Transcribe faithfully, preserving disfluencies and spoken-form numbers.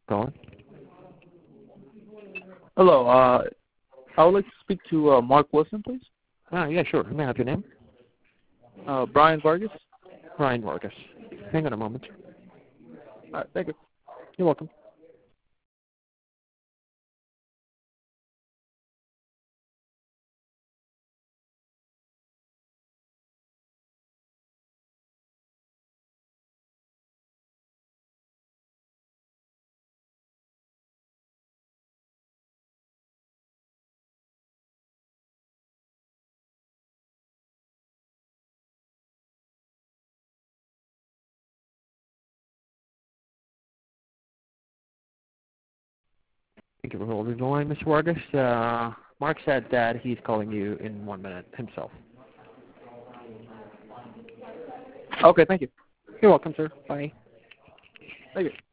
Calling. Hello. Uh, I would like to speak to uh, Mark Wilson, please. Ah, yeah, sure. May I have your name? Uh, Brian Vargas. Ryan Vargas. Hang on a moment. All right, thank you. You're welcome. Thank you for holding the line, Mister Vargas. Uh, Mark said that he's calling you in one minute himself. Okay, thank you. You're welcome, sir. Bye. Thank you.